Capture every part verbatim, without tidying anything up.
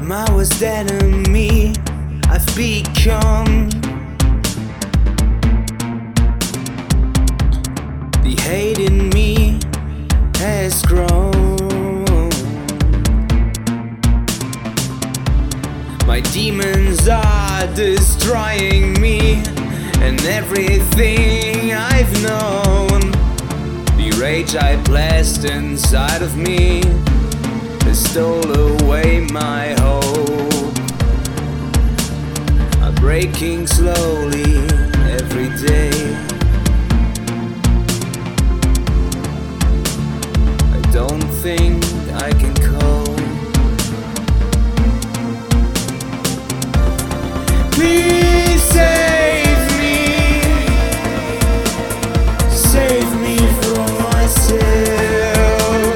my worst enemy I've become. The hate in me has grown. My demons are destroying me and everything I've known. The rage I blessed inside of me has stole away my hope. I'm breaking slowly every day. I don't think I can cope. Please save me, save me from myself.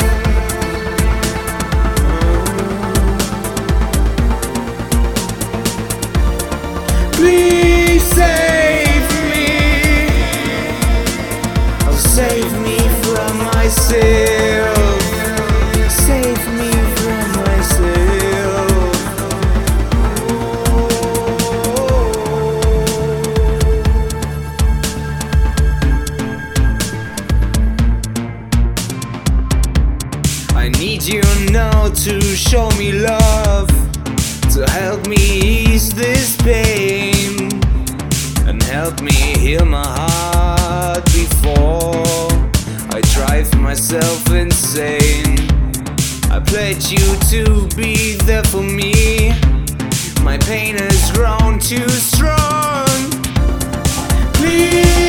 Please save me, oh save me from myself, save me from myself. I need you now to show me love, to help me ease this pain and help me heal my heart before I drive myself insane. I pledge you to be there for me. My pain has grown too strong. Please